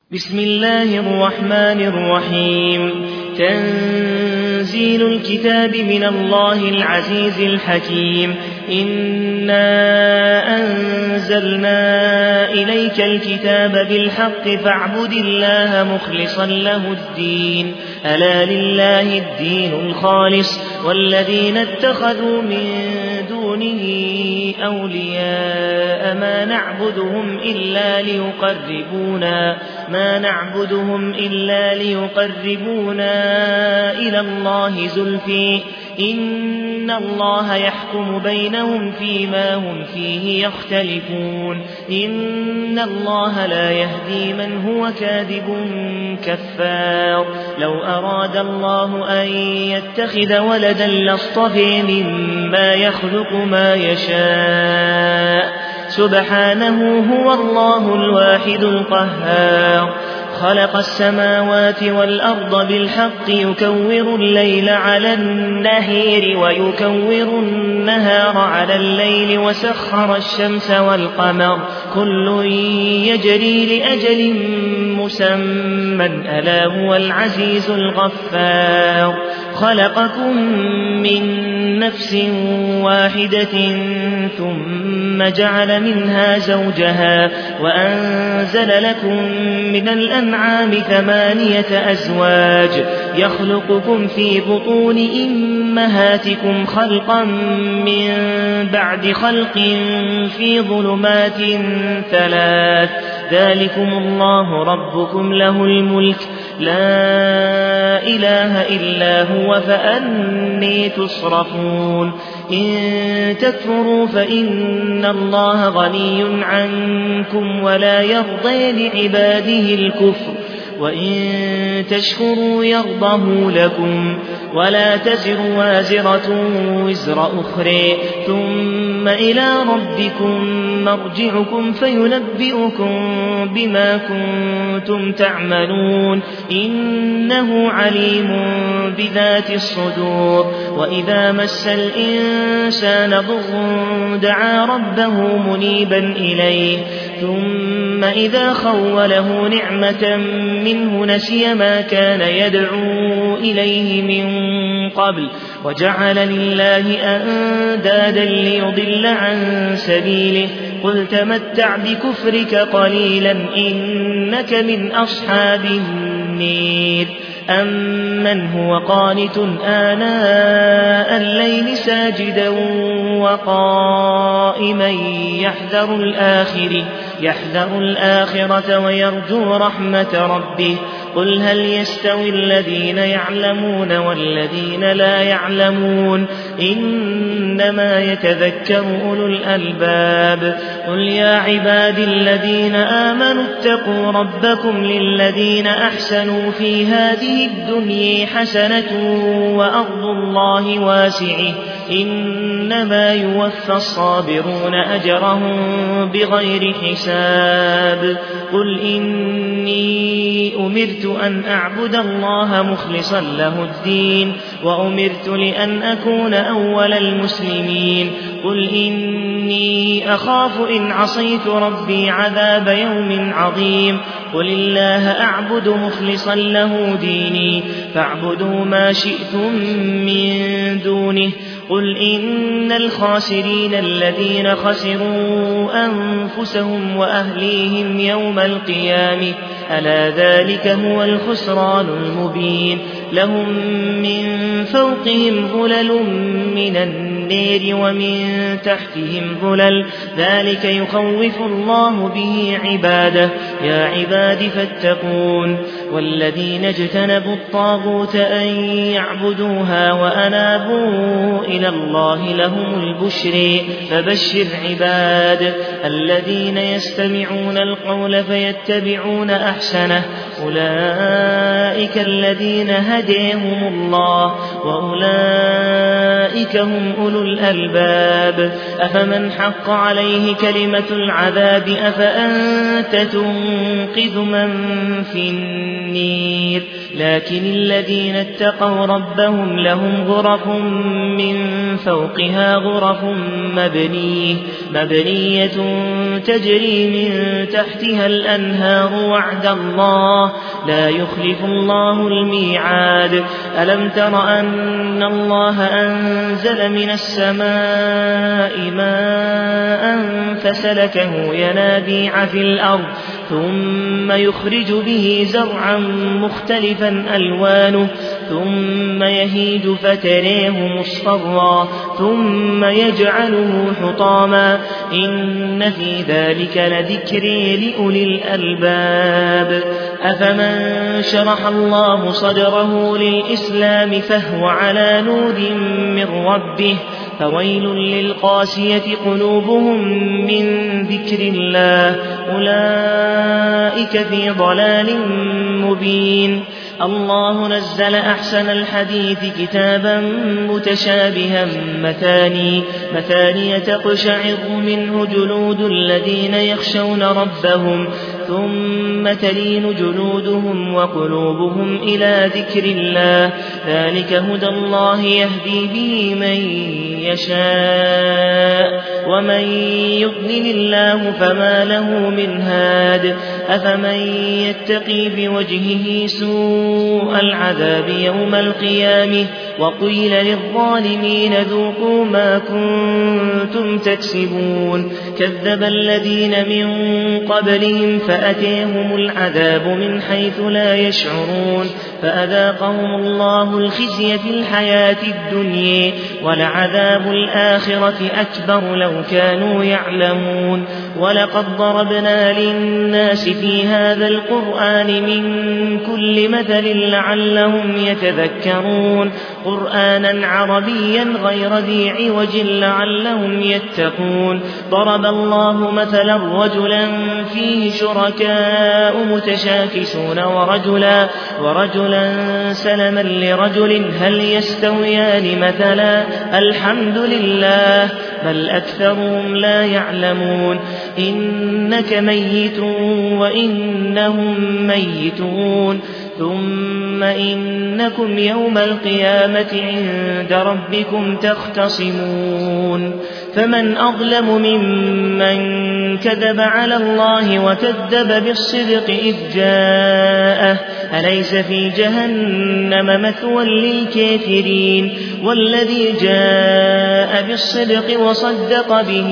بسم الله الرحمن الرحيم. تنزيل الكتاب من الله العزيز الحكيم. إنا أنزلنا إليك الكتاب بالحق فاعبد الله مخلصا له الدين. ألا لله الدين الخالص والذين اتخذوا من دونه أولياء ما نعبدهم إلا ليقربونا إلى الله زلفى إن الله يحكم بينهم فيما هم فيه يختلفون. إن الله لا يهدي من هو كاذب كفار. لو أراد الله أن يتخذ ولدا لاصطفى مما يخلق ما يشاء سبحانه هو الله الواحد القهار. خلق السماوات والأرض بالحق يكور الليل على النهار ويكور النهار على الليل وسخر الشمس والقمر كل يجري لأجل مسمى ألا هو العزيز الغفار. خلقكم من نفس واحدة ثم جعل منها زوجها وأنزل لكم من الأنعام 8 أزواج يخلقكم في بطون أمهاتكم خلقا من بعد خلق في ظلمات 3 ذلكم الله ربكم له الملك لا إله إلا هو فأني تصرفون. إن تكفروا فإن الله غني عنكم ولا يرضى لعباده الكفر وإن تشكروا يرضه لكم ولا تزر وازرة وزر أخرى ثم إلى ربكم مرجعكم فينبئكم بما كنتم تعملون. إنه عليم بذات الصدور. وإذا مس الإنسان ضر دعا ربه منيبا إليه ثم إذا خوله نعمة منه نسي ما كان يدعو إليه من قبل وجعل لله أندادا ليضل عن سبيله. قل تمتع بكفرك قليلا إنك من أصحاب النير. أمن هو قانت آناء الليل ساجدا وقائما يحذر الآخرة ويرجو رحمة ربه. قل هل يستوي الذين يعلمون والذين لا يعلمون إنما يتذكر أولو الألباب. قل يا عبادي الذين آمنوا اتقوا ربكم للذين أحسنوا في هذه الدنيا حسنة وأرض الله واسعة إنما يوفى الصابرون أجرهم بغير حساب. قل إني أمرت أن أعبد الله مخلصا له الدين وأمرت لأن أكون أول المسلمين. قل إني أخاف إن عصيت ربي عذاب يوم عظيم. قل الله أعبد مخلصا له ديني فاعبدوا ما شئتم من دونه. قل إن الخاسرين الذين خسروا أنفسهم وأهليهم يوم القيامة ألا ذلك هو الخسران المبين. لهم من فوقهم ظلل من النار ومن تحتهم ظلل ذلك يخوف الله به عباده. يا عباد فاتقون. والذين اجتنبوا الطاغوت أن يعبدوها وأنابوا إلى الله لهم البشر فبشر عباد الذين يستمعون القول فيتبعون أحسنه أولئك الذين هديهم الله وأولئك هم أولو الألباب أفمن حق عليه كلمة العذاب أفأنت تنقذ من في النير لكن الذين اتقوا ربهم لهم غرف من فوقها غرف مبنية تجري من تحتها الأنهار وعد الله لا يخلف الله الميعاد ألم تر أن الله أنزل من السماء ماء فسلكه ينابيع في الأرض ثم يخرج به زرعا مختلفا ألوانه ثم يهيج فتريه مصفرا ثم يجعله حطاما إن في ذلك لذكر لأولي الألباب أفمن شرح الله صدره للإسلام فهو على نور من ربه فويل للقاسية قلوبهم من ذكر الله أولئك في ضلال مبين الله نزل أحسن الحديث كتابا متشابها مثانية تقشعر منه جلود الذين يخشون ربهم ثم تلين جلودهم وقلوبهم إلى ذكر الله ذلك هدى الله يهدي به من يشاء ومن يضلل الله فما له من هاد أفمن يتقي بوجهه سوء العذاب يوم القيامة وقيل للظالمين ذوقوا ما كنتم تكسبون كذب الذين من قبلهم فأتيهم العذاب من حيث لا يشعرون فأذاقهم الله الخزي في الحياة الدنيا ولعذاب الآخرة أكبر لو كانوا يعلمون ولقد ضربنا للناس في هذا القرآن من كل مثل لعلهم يتذكرون قرآنا عربيا غير ذي عوج لعلهم يتقون ضرب الله مثلا رجلا فيه شركاء متشاكسون ورجلا سلما لرجل هل يستويان مثلا الحمد لله بل أكثرهم لا يعلمون إنك ميت وإنهم ميتون ثم إنكم يوم القيامة عند ربكم تختصمون فمن أظلم ممن كذب على الله وكذب بالصدق إذ جاءه أليس في جهنم مثوى للكافرين والذي جاء بالصدق وصدق به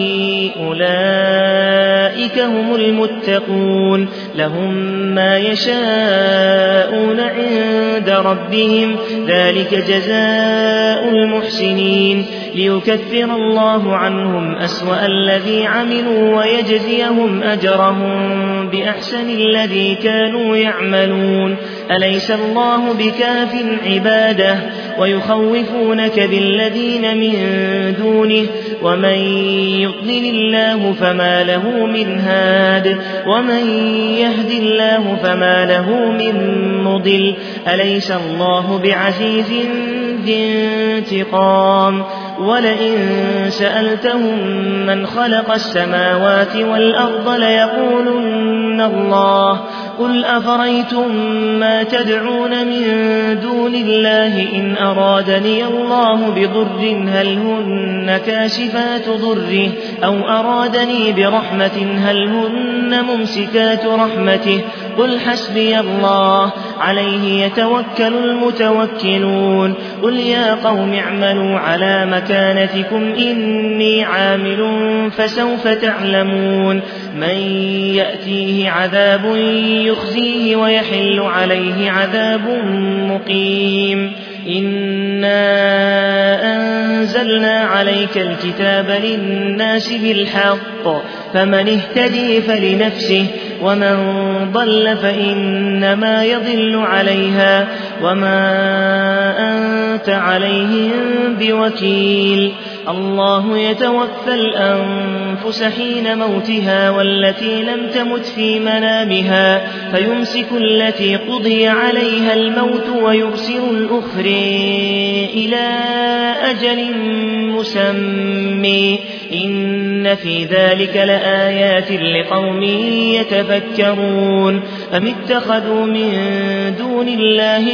أولئك هم المتقون لهم ما يشاءون عند ربهم ذلك جزاء المحسنين ليكفر الله عنهم أسوأ الذي عملوا ويجزيهم أجرهم بأحسن الذي كانوا يعملون أليس الله بكاف عباده ويخوفونك بالذين من دونه ومن يضلل الله فما له من هاد ومن يهد الله فما له من مضل أليس الله بعزيز ذي انتقام ولئن سألتهم من خلق السماوات والأرض ليقولن الله قل أفريتم ما تدعون من دون الله إن أرادني الله بضر هل هن كاشفات ضره أو أرادني برحمة هل هن ممسكات رحمته قل حسبي الله عليه يتوكل المتوكلون قل يا قوم اعملوا على مكانتكم إني عامل فسوف تعلمون من يأتيه عذاب يخزيه ويحل عليه عذاب مقيم إنا أنزلنا عليك الكتاب للناس بالحق فمن اهتدي فلنفسه ومن ضل فإنما يضل عليها وما أنت عليهم بوكيل الله يتوفى الأنفس الأنفس حين موتها والتي لم تمت في منامها فيمسك التي قضي عليها الموت ويرسل الأخرى إلى أجل مسمى إن في ذلك لآيات لقوم يتفكرون أم اتخذوا من دون الله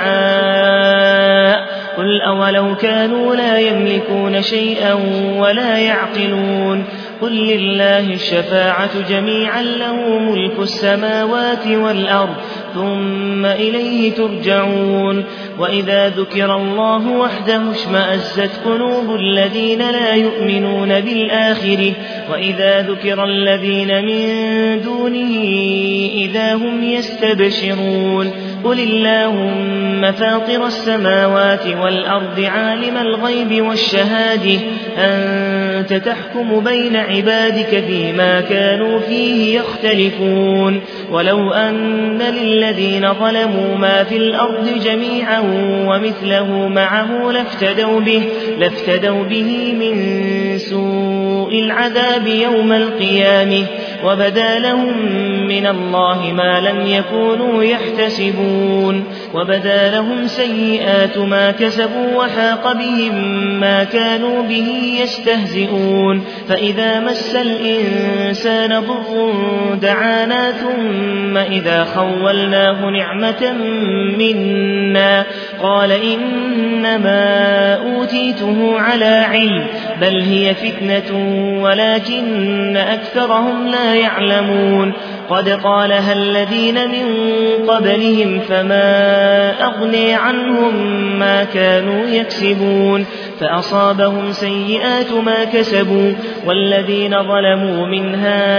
شفعاء قل أولو كانوا لا يملكون شيئا ولا يعقلون قل لله الشفاعة جميعا له ملك السماوات والأرض ثم إليه ترجعون وإذا ذكر الله وحده اشمأزت قلوب الذين لا يؤمنون بالآخرة وإذا ذكر الذين من دونه إذا هم يستبشرون قل اللهم فاطر السماوات والأرض عالم الغيب والشهادة أنت تحكم بين عبادك فيما كانوا فيه يختلفون ولو أن للذين ظلموا ما في الأرض جميعا ومثله معه لافتدوا به من سوء العذاب يوم القيامة وبدا لهم من الله ما لم يكونوا يحتسبون وبدا لهم سيئات ما كسبوا وحاق بهم ما كانوا به يستهزئون فإذا مس الإنسان ضر دعانا ثم إذا خولناه نعمة منا قال إنما أوتيته على علم بل هي فتنة ولكن أكثرهم لا يعلمون قد قالها الذين من قبلهم فما أغني عنهم ما كانوا يكسبون فأصابهم سيئات ما كسبوا والذين ظلموا من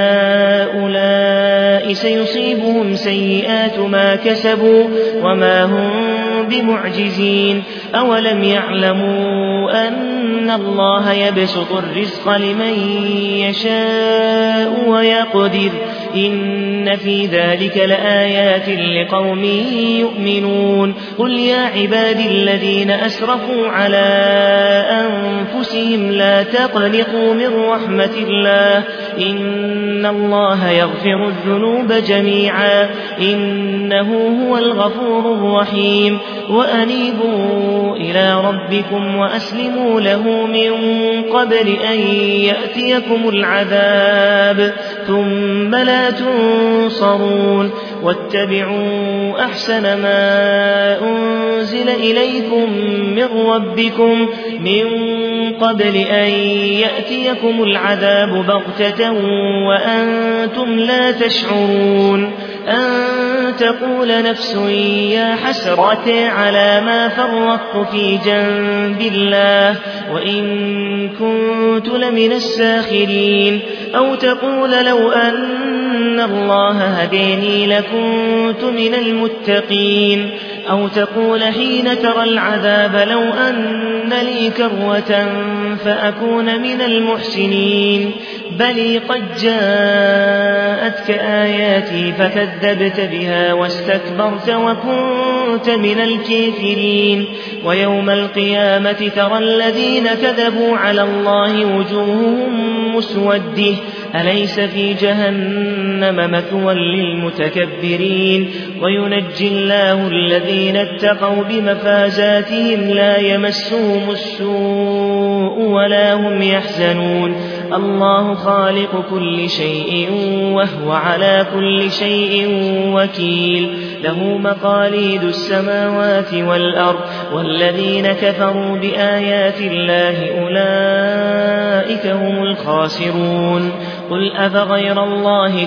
هؤلاء سيصيبهم سيئات ما كسبوا وما هم بمعجزين أولم يعلموا أن الله يبسط الرزق لمن يشاء ويقدر إن في ذلك لآيات لقوم يؤمنون قل يا عبادي الذين أسرفوا على أنفسهم لا تقنطوا من رحمة الله إن الله يغفر الذنوب جميعا إنه هو الغفور الرحيم وأنيبوا إلى ربكم وأسلموا له من قبل أن يأتيكم العذاب ثم لا تنصرون واتبعوا أحسن ما أنزل إليكم من ربكم من قبل أن يأتيكم العذاب بغتة وأنتم لا تشعرون أن تقول نفس يا حسرة على ما فرطت في جنب الله وإن كنت لمن الساخرين أو تقول لو أن الله هديني لكنت من المتقين أو تقول حين ترى العذاب لو أن لي كروة فأكون من المحسنين بل قد جاءتك آياتي فكذبت بها واستكبرت وكنت من الكافرين ويوم القيامة ترى الذين كذبوا على الله وجوههم مسودة أليس في جهنم مثوى للمتكبرين وينجي الله الذين اتقوا بمفازاتهم لا يمسهم السوء ولا هم يحزنون الله خالق كل شيء وهو على كل شيء وكيل له مقاليد السماوات والأرض والذين كفروا بآيات الله أولئك هم الخاسرون قل أفغير الله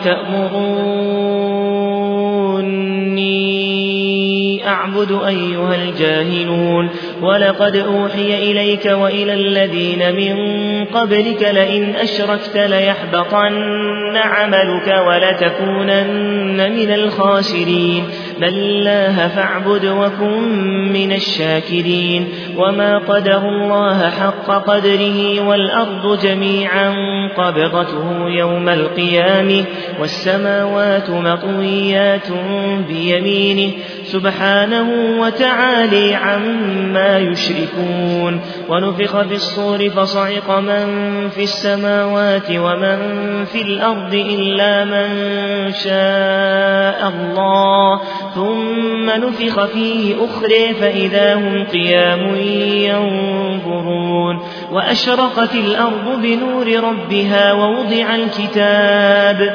تأمروني أعبد أيها الجاهلون ولقد أوحي إليك وإلى الذين من قبلك لئن أشركت ليحبطن عملك ولتكونن من الخاسرين بل الله فاعبد وكن من الشاكرين وما قدروا الله حق قدره والأرض جميعا قبضته يوم القيامة والسماوات مطويات بيمينه سبحانه وتعالى عما يشركون ونفخ في الصور فصعق من في السماوات ومن في الأرض إلا من شاء الله ثم نفخ فيه أخرى فإذا هم قيام ينظرون وأشرقت الأرض بنور ربها ووضع الكتاب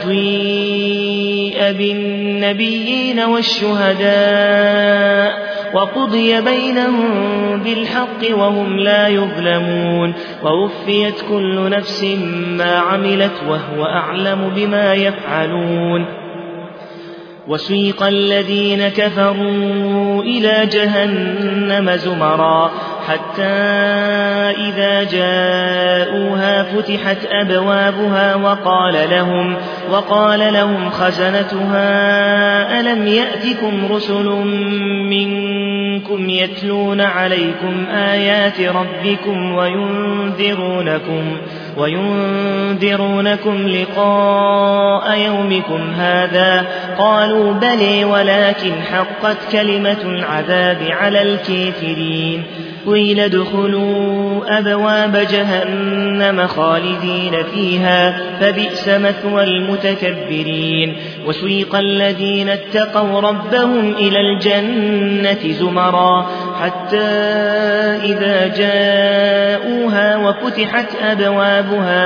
وجيء بالنبيين والشهداء وقضي بينهم بالحق وهم لا يظلمون ووفيت كل نفس ما عملت وهو أعلم بما يفعلون وسيق الذين كفروا إلى جهنم زمرا حتى إذا جاءوها فتحت أبوابها وقال لهم خزنتها ألم يأتكم رسل منكم يتلون عليكم آيات ربكم وينذرونكم لقاء يومكم هذا قالوا بلى ولكن حقت كلمة العذاب على الكافرين قيل ادخلوا أبواب جهنم خالدين فيها فبئس مثوى المتكبرين وسيق الذين اتقوا ربهم إلى الجنة زمرا حتى إذا جاءوها وفتحت أبوابها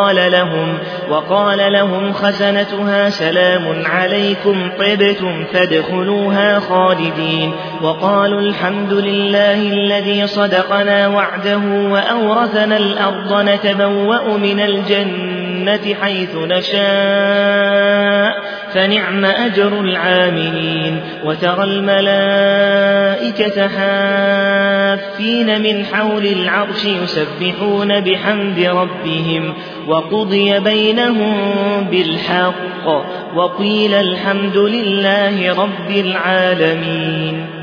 وقال لهم خزنتها سلام عليكم طبتم فادخلوها خالدين وقالوا الحمد لله الذي صدقنا وعده وأورثنا الأرض نتبوأ من الجنة حيث نشاء فنعم أجر العاملين وترى الملائكة حافين من حول العرش يسبحون بحمد ربهم وقضي بينهم بالحق وقيل الحمد لله رب العالمين